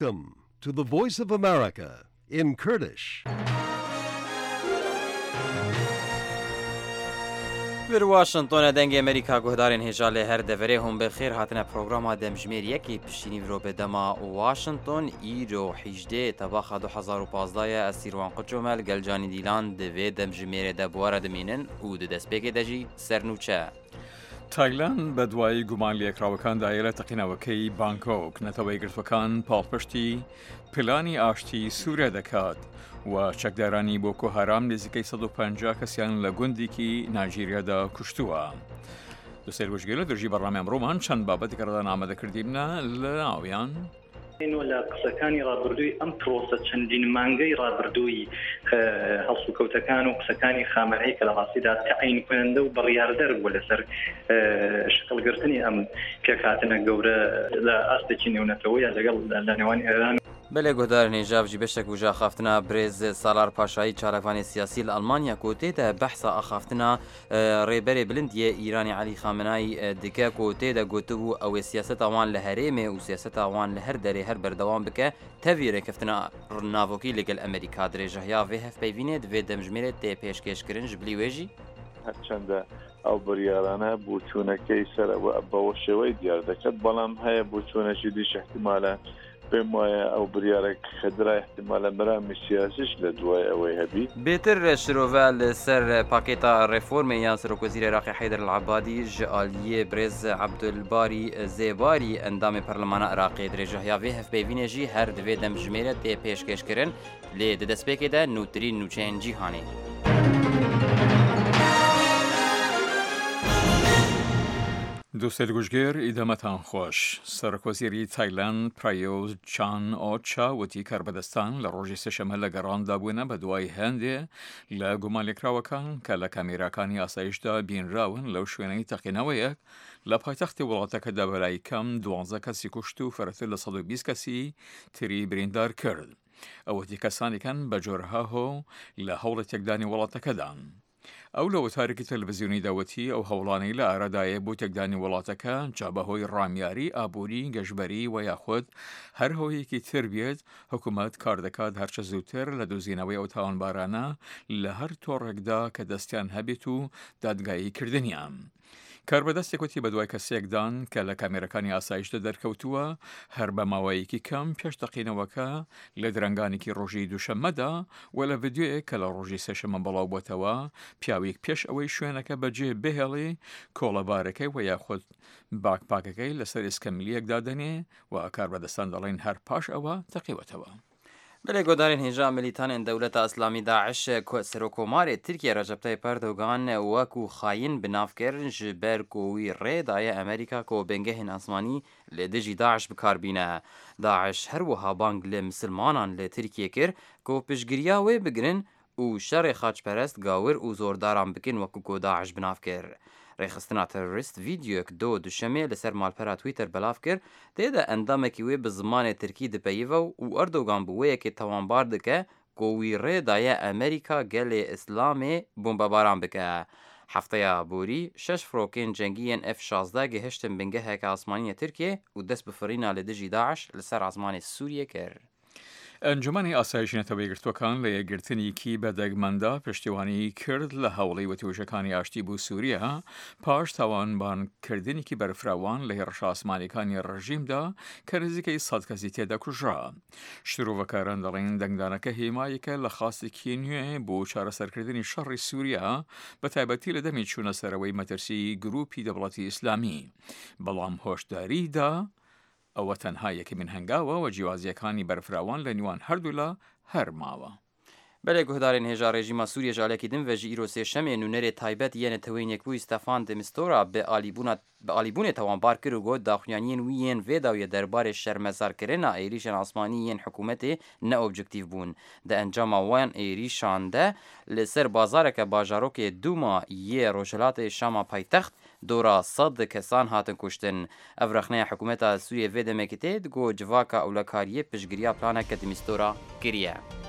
Welcome to the Voice of America in Kurdish. Bir Washington dengê Amerîka guhdarên hêja lê her deverê hûn bi xêr hatine programa demjimêriyekê piştînî viro bi dema Washington îro 18 tebaxa 2015 ye ez Sîrwan Qıçomel gelcanî dîlan di vê demjimêrê de buwara dimînin û di destpêkê de jî sernûçe. تایلند بە دوای گومان لێکراوەکان دایە لە تەقینەوەکەی بانکۆک نەتەوەی گرتوەکان پاڵپشتی پلانی ئاشتی سووریا دەکات و چەکدارانی بۆکۆ هەرام نزیکەی 150 کەسیان لە گوندێکی نایجیریادا کوشتووە. دووسێر وەژگێرە دژی بەڕامی ئەمڕۆمان چەند بابەتی کەڕدان ئامادەکردیمە لە ناویان لە قسەکانی ڕابردووی ئەم پرۆسە چەندین مانگەی ڕابردووی هەڵسوکەوتەکان و قسەکانی خامنەی کە لە ڕاستیدا تەعین کننده و بڕیاردەر بووە لەسەر شکڵگرتنی ئەم پێکهاتنە گەورە لە ئاستێکی نێونەتەوەیە لەگەڵ لە نێوانی ئێران بەلێ گۆدارن هێژاڤژی بەشێک و ژاخافتنا برێز سالار پاشایی چارەکانی سیاسی لە ئەڵمانیا کۆتێدا بەحسا ئاخافتنا ڕێبەرێ بلندیە ئیرانی عەلی خامنەی دیکە کۆتێدا گوتبوو ئەوێ سیاسەت ئەوان لە هەرێمێ و سیاسەت ئەوان لە هەر دەرێ هەر بەردەوام بکە تەوی ڕێکەفتنا ناڤۆکی لەگەل ئەمریکا درێژەهیا vê hevpeyvînê divê demjimêrê tê pêşkêşkirin ji bilî wê jî هەرچەندە ئەو بڕیارانە بوچوونەکەی سەرەوە بەوە شێوەی دیار دەکات بەڵام هەیە بوچوونەشی دیش احتیمالە پێم وایە ئەو بڕیارە خدرا احتیمالە بەرامی سیاسیش لە دوای ئەوەی هەبی بێتر شرۆڤە لەسەر پاکێتا ڕێفۆرمê yan سەرۆکوەزیرە عێراقی حەیدەر العەبادی ji aliyê برێز عەبدولباری زێباری ئەندامê پەرلەمانە عێراقê dirêjehiya vê hevpeyvînê jî her divê demjimêre tê pêşkêşkirin lê di destpêkê de nûtirîn nûçeyên cîhanê. دووسێر گوژگێر ئیدەمەتان خۆش. سەرۆکوەزیری تایلند پرایۆز چان ئۆچا وتی کاربەدەستان لە ڕۆژی سێشەمە لە گەڕاندا بوونە بە دوای هەندێ لە گومان لێکراوەکان کە لە کامێراکانی ئاسایشدا بینراون لەو شوێنەی تەقینەوەیەک لە پایتەختی وڵاتەکەدا بەلای کەم 12 کەسی کوشت و فەرەتر لە 120 کەسی تری بریندار کرد. ئەوەتی کەسانێکن بە جۆرەها هۆ لە هەوڵە تێکدانی وڵاتەکەدان. ئەو لە وەتارێکی تەلڤیزیۆنی داوەتی ئەو هەوڵانەی لە ئارادایە بۆ تێکدانی وڵاتەکە جا بەهۆی ڕامیاری ئابووری گەشتبەری و یاخود هەر هۆیەکی تر بێت حکوومەت کار دەکات هەرچە زووتر لە دۆزینەوەی ئەو تاوانبارانە لە هەر تۆڕێکدا کە دەستیان هەبێت و دادگایی کردنیان. کاربەدەستێک وتی بەدوای کەسێکدان کە لە کامێرەکانی ئاسایشدا دەرکەوتووە هەر بە ماوەیەکی کەم پێش تەقینەوەکە لە درەنگانێکی ڕۆژی دووشەممەدا و لە ڤیدیۆیەک کە لە ڕۆژی سێشەمە بەڵاو بۆتەوە پیاوێک پێش ئەوەی شوێنەکە بەجێ بهێڵێ کۆڵەبارەکەی و یاخود باکپاکەکەی لەسەر ئسکەملیەک دادەنێ و کاربەدەستان دەڵێن هەر پاش ئەوە تەقیوەتەوە. بەلێ گۆدارên هێژا ملیتانên dewleta Îslamî Daeş serokkomarê Tirkiye Recep Tayyip Erdogan wekû xayîn bi nav kirin ji ber ku wî rê daye Amerîka ku bêngehên asmanî lê dijî Daeş bikarbîne. Daeş her wiha bang li misilmanan li Tirkiye kir ku piştgiriya wê bigirin û şerê xaçperest gawir û zordaran bikin wekû ku Daeş bi nav kir. Rêxistina terorîst vîdyoyek do duşemê li ser malpera Twitter belav kir tê de endamekî wê bi zimanê Tirkî dipeyive û Erdogan bi wêyekê tawanbar dike ku wî rê daye Amerîka gelê Îslamê bombebaran bike. Hefteya borî 6 firokên cengî yên F-16 gihiştin bingeheke asmanî Tirkiye û dest bi firîna li dijî Daeş li ser esmanê Sûriye kir. ئەنجومەنی ئاسایشی نەتەوەی گرتوەکان لە یەکگرتنێکی بەدەگمەندا پشتیوانی کرد لە هەوڵی وەتیوژەکانی ئاشتی بۆ سووریا پاش تاوانبارکردنێکی بەرفراوان لە هێرش ئاسمانیەکانی ڕژیمدا کە نزیکەی 100 کەسی تێدا کوژرا. شترۆڤەکاران دەڵێن دەنگدانەکە هێمایەکە لە خاستێکی نوێ بۆ چارەسەرکردنی شەڕی سووریا بە تایبەتی لە دەمی چوونە سەرەوەی مەترسی گروپی دەوڵەتی ئیسلامی بەڵام هۆشداریدا ئەوە تەنها یەکی من هەنگاوە و جیوازیەکانی بەرفراوان لە نیوان هەردوولا هەر ماوە. بەلێ گوهدارên هێژا rejîma Sûriye jalekî din ve ji îro sêşemê nûnerê taybet yên tewên yekbûyî Stefan de Mistura bi alîbûnê tawanbar kir û got daxuyaniyên wî yên vê dawiye derbarê şermezarkirina êrişên asmanî yên hikûmetê neobjektîv bûn. Di encama wan êrişan de li ser bazareke bajarokê Duma yê Rojhilatê Şama paytext dora 100 kesan hatin kuştin. Ev rexneya hikûmeta Sûriye vê demekê tê digot civaka ewlekariyê piştgiriya planeke di Mistura kiriye.